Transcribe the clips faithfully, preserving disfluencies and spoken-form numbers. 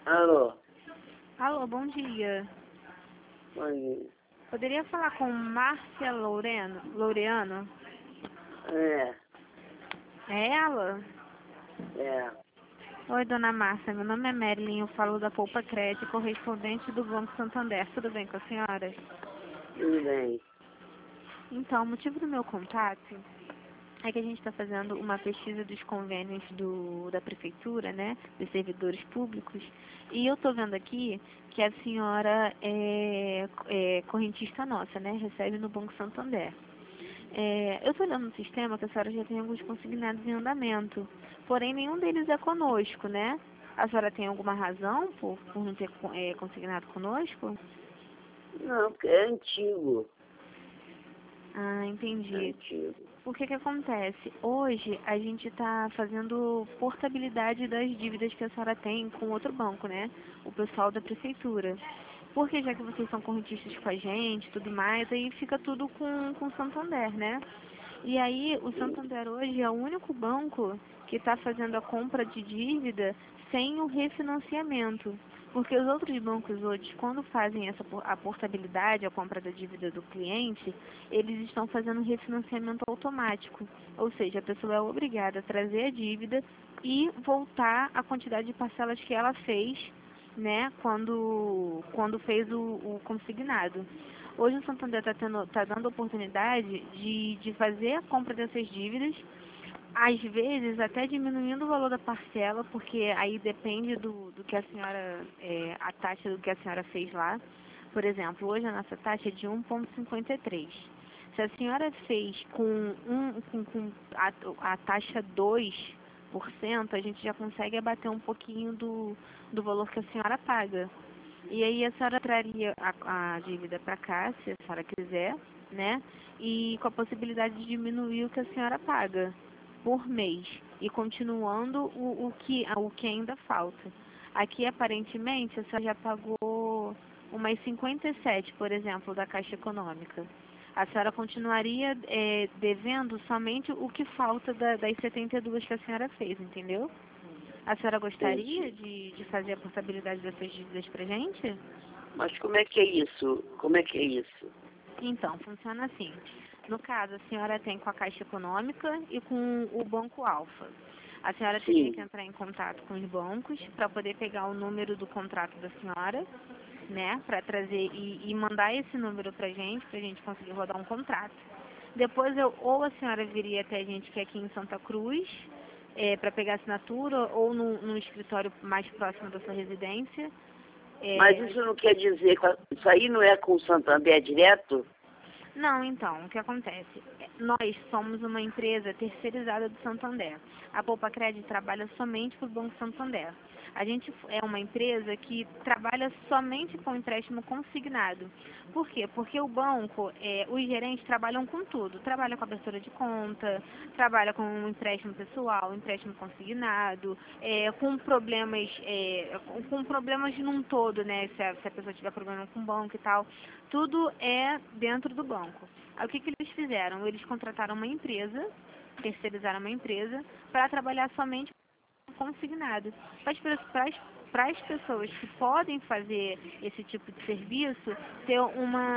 Alô? Alô, bom dia. Oi. Poderia falar com Márcia Loureno, Laureano? É, É ela? é. Oi, dona Márcia. Meu nome é Marilyn. Eu falo da Poupa Crédito, correspondente do Banco Santander. Tudo bem com a senhora? Tudo bem. Então, o motivo do meu contato é que a gente está fazendo uma pesquisa dos convênios do, da prefeitura, né, dos servidores públicos, e eu estou vendo aqui que a senhora é, é correntista nossa, né, recebe no Banco Santander. É, eu estou olhando no sistema que a senhora já tem alguns consignados em andamento, porém nenhum deles é conosco, né? A senhora tem alguma razão por, por não ter é, consignado conosco? Não, porque é antigo. Ah, É entendi. antigo. O que que acontece? Hoje a gente está fazendo portabilidade das dívidas que a senhora tem com outro banco, né? O pessoal da prefeitura. Porque já que vocês são correntistas com a gente e tudo mais, aí fica tudo com, com o Santander, né? E aí o Santander hoje é o único banco que está fazendo a compra de dívida sem o refinanciamento. Porque os outros bancos hoje, quando fazem essa por- a portabilidade, a compra da dívida do cliente, eles estão fazendo um refinanciamento automático. Ou seja, a pessoa é obrigada a trazer a dívida e voltar a quantidade de parcelas que ela fez, né, quando, quando fez o, o consignado. Hoje o Santander está tá dando oportunidade de, de fazer a compra dessas dívidas, às vezes até diminuindo o valor da parcela, porque aí depende do, do que a senhora, é, a taxa do que a senhora fez lá. Por exemplo, hoje a nossa taxa é de um vírgula cinquenta e três. Se a senhora fez com, um, com, com a, a taxa dois por cento, a gente já consegue abater um pouquinho do, do valor que a senhora paga. E aí a senhora traria a, a dívida para cá, se a senhora quiser, né? E com a possibilidade de diminuir o que a senhora paga por mês e continuando o, o, que, o que ainda falta. Aqui, aparentemente, a senhora já pagou umas cinquenta e sete, por exemplo, da Caixa Econômica. A senhora continuaria é, devendo somente o que falta da, das setenta e duas que a senhora fez, entendeu? A senhora gostaria Entendi. de, de fazer a portabilidade dessas dívidas pra gente? Mas como é que é isso? Como é que é isso? Então, funciona assim. No caso, a senhora tem com a Caixa Econômica e com o Banco Alfa. A senhora teria que Sim. entrar em contato com os bancos para poder pegar o número do contrato da senhora, né? Para trazer e, e mandar esse número pra gente, pra gente conseguir rodar um contrato. Depois, eu, ou a senhora viria até a gente que é aqui em Santa Cruz, é, para pegar assinatura, ou no, no escritório mais próximo da sua residência. Mas É, isso não quer dizer que isso aí não é com o Santander direto? Não, então, o que acontece? Nós somos uma empresa terceirizada do Santander. A Poupa Crédito trabalha somente para o Banco Santander. A gente é uma empresa que trabalha somente com empréstimo consignado. Por quê? Porque o banco, é, os gerentes trabalham com tudo. Trabalha com abertura de conta, trabalha com um empréstimo pessoal, empréstimo consignado, é, com problemas, é, com, com problemas num todo, né? Se a, se a pessoa tiver problema com o banco e tal. Tudo é dentro do banco. Aí o que, que eles fizeram? Eles contrataram uma empresa, terceirizaram uma empresa, para trabalhar somente consignado. Para as pessoas que podem fazer esse tipo de serviço, ter uma,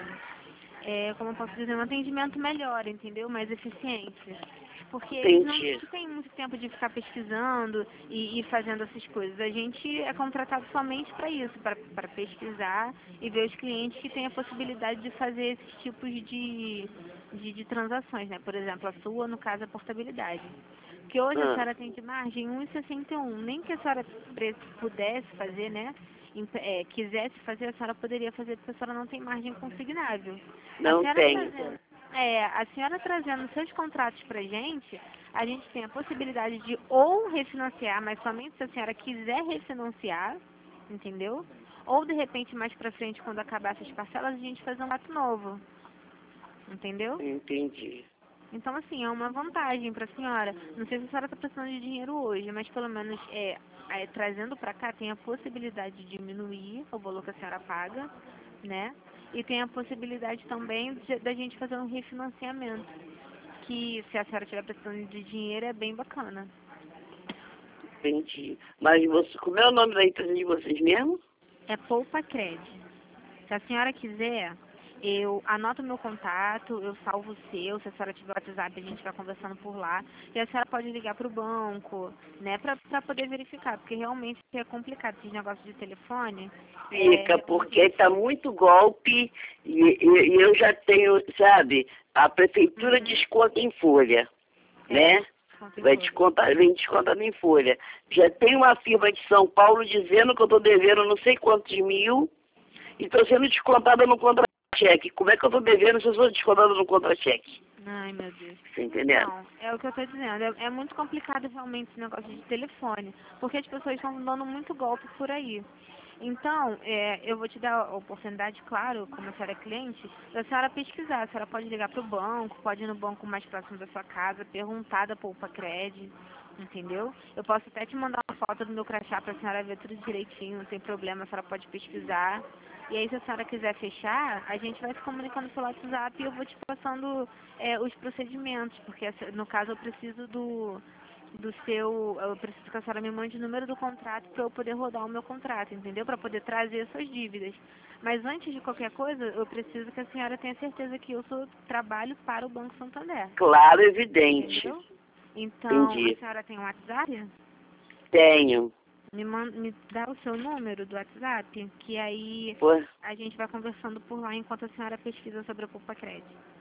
é, como eu posso dizer, um atendimento melhor, entendeu? Mais eficiente. Porque eles não, Entendi. não têm muito tempo de ficar pesquisando e, e fazendo essas coisas. A gente é contratado somente para isso, para pesquisar e ver os clientes que têm a possibilidade de fazer esses tipos de, de, de transações, né? Por exemplo, a sua, no caso, a portabilidade. Que hoje a Ah, senhora tem de margem um vírgula sessenta e um. Nem que a senhora pre- pudesse fazer, né? em- é, quisesse fazer, a senhora poderia fazer, porque a senhora não tem margem consignável. A não senhora tenho. trazendo, é, a senhora trazendo seus contratos pra gente, a gente tem a possibilidade de ou refinanciar, mas somente se a senhora quiser refinanciar, entendeu? Ou de repente mais pra frente, quando acabar essas parcelas, a gente fazer um ato novo, entendeu? Entendi. Então, assim, é uma vantagem para a senhora. Não sei se a senhora está precisando de dinheiro hoje, mas pelo menos é, é, trazendo para cá tem a possibilidade de diminuir o valor que a senhora paga, né? E tem a possibilidade também de, da gente fazer um refinanciamento, que se a senhora estiver precisando de dinheiro é bem bacana. Entendi. Mas você, como é o nome da empresa de vocês mesmo? É Poupa Cred. Se a senhora quiser, eu anoto o meu contato, eu salvo o seu, se a senhora tiver o WhatsApp, a gente vai conversando por lá. E a senhora pode ligar para o banco, né, para poder verificar, porque realmente é complicado esses negócios de telefone. Fica, é, porque está muito golpe e, e- e eu já tenho, sabe, a prefeitura Uhum. desconta em folha, É, né? desconto em Vai folha. descontar, vem descontando em folha. Já tem uma firma de São Paulo dizendo que eu estou devendo não sei quantos mil e estou sendo descontada no contra-cheque. Como é que eu estou devendo se eu sou descontada no contra-cheque? Ai, meu Deus. Você entendendo? Não, é o que eu estou dizendo. É, é muito complicado realmente esse negócio de telefone, porque as pessoas estão dando muito golpe por aí. Então, é, eu vou te dar a oportunidade, claro, como a senhora é cliente, da senhora pesquisar. A senhora pode ligar para o banco, pode ir no banco mais próximo da sua casa, perguntar da Poupa Cred, entendeu? Eu posso até te mandar uma foto do meu crachá para a senhora ver tudo direitinho, não tem problema, a senhora pode pesquisar. E aí, se a senhora quiser fechar, a gente vai se comunicando pelo WhatsApp e eu vou te passando é, os procedimentos, porque no caso eu preciso do, do seu, eu preciso que a senhora me mande o número do contrato para eu poder rodar o meu contrato, entendeu? Para poder trazer suas dívidas. Mas antes de qualquer coisa, eu preciso que a senhora tenha certeza que eu sou trabalho para o Banco Santander, Claro, evidente. entendeu? Então, a Entendi. senhora tem um WhatsApp? Tenho. Me, manda, me dá o seu número do WhatsApp, que aí Pô, a gente vai conversando por lá enquanto a senhora pesquisa sobre a Poupa Cred.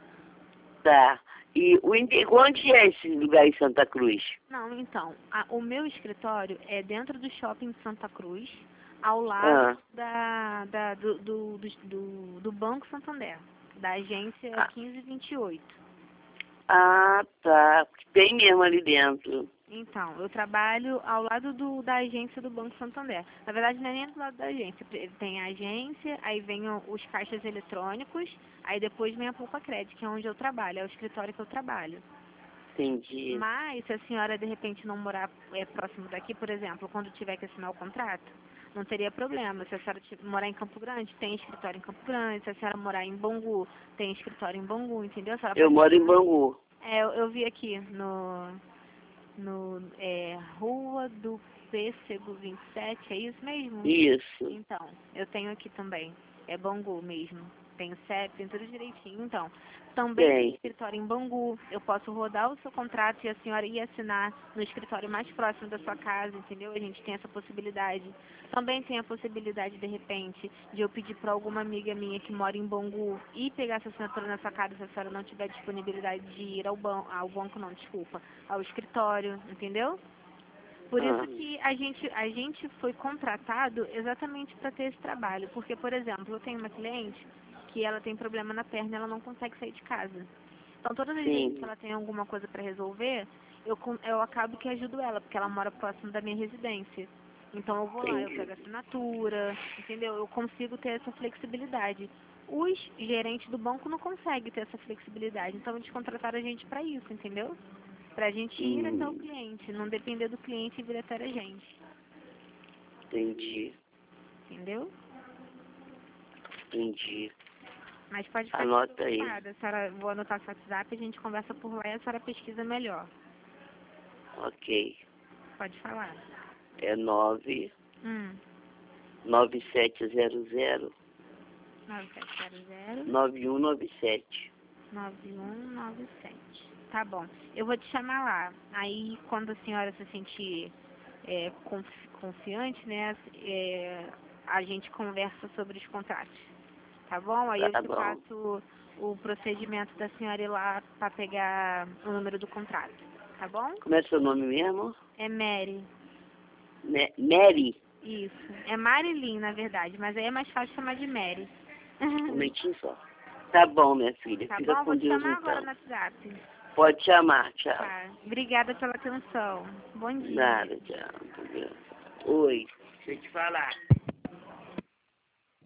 tá. E o, inde- onde é esse lugar em Santa Cruz? Não, então, a- o meu escritório é dentro do shopping de Santa Cruz, ao lado Ah, da, da- do, do, do, do- do Banco Santander, da agência ah, quinze vinte e oito. ah, tá. Tem mesmo ali dentro. Então, eu trabalho ao lado do, da agência do Banco Santander. Na verdade, não é nem do lado da agência. Tem a agência, aí vem o- os caixas eletrônicos, aí depois vem a Poupa Cred, que é onde eu trabalho, é o escritório que eu trabalho. Entendi. Mas, se a senhora de repente não morar é, próximo daqui, por exemplo, quando tiver que assinar o contrato, não teria problema. Se a senhora ti- morar em Campo Grande, tem escritório em Campo Grande. Se a senhora morar em Bangu, tem escritório em Bangu, entendeu? A senhora Eu pode moro em assinar. Bangu. É, eu, eu vi aqui no, no é, Rua do Pêssego vinte e sete, é isso mesmo? Isso. Então, eu tenho aqui também. É Bangu mesmo. Tem o C E P, tem tudo direitinho. Então, também tem Tem. escritório em Bangu. Eu posso rodar o seu contrato e a senhora ir assinar no escritório mais próximo da sua casa, entendeu? A gente tem essa possibilidade. Também tem a possibilidade, de repente, de eu pedir para alguma amiga minha que mora em Bangu ir pegar essa assinatura na sua casa se a senhora não tiver disponibilidade de ir ao banco, ao banco não, desculpa, ao escritório, entendeu? Por isso Ah, que a gente, a gente foi contratado exatamente para ter esse trabalho. Porque, por exemplo, eu tenho uma cliente que ela tem problema na perna e ela não consegue sair de casa. Então, todas as vezes que sim. ela tem alguma coisa para resolver, eu, com- eu acabo que ajudo ela, porque ela mora próximo da minha residência. Então, eu vou lá, eu Entendi. pego a assinatura, entendeu? Eu consigo ter essa flexibilidade. Os gerentes do banco não conseguem ter essa flexibilidade. Então, eles contrataram a gente para isso, entendeu? Pra gente ir até o Hum, cliente, não depender do cliente e vir até a gente, entendi. entendeu? Entendi. Mas pode ficar Anota aí. despreocupada, a senhora, vou anotar seu WhatsApp, a gente conversa por lá e a senhora pesquisa melhor. Ok. Pode falar. É nove Hum, nove sete zero zero nove sete zero zero, nove um nove sete. nove um nove sete. Tá bom, eu vou te chamar lá. Aí, quando a senhora se sentir é, confi- confiante, né, é, a gente conversa sobre os contratos. Tá bom? Aí eu Tá te bom. passo o procedimento da senhora ir lá para pegar o número do contrato. Tá bom? Como é seu nome mesmo? É Mary. Ne- Mary? Isso. É Marilyn, na verdade, mas aí é mais fácil chamar de Mary. Um momentinho só. Tá bom, minha filha. Tá Fica bom? Vou com te Deus chamar agora então. no WhatsApp. Pode chamar. Tchau. Tá. Obrigada pela atenção. Bom dia. Nada, tchau. Oi. Deixa eu te falar.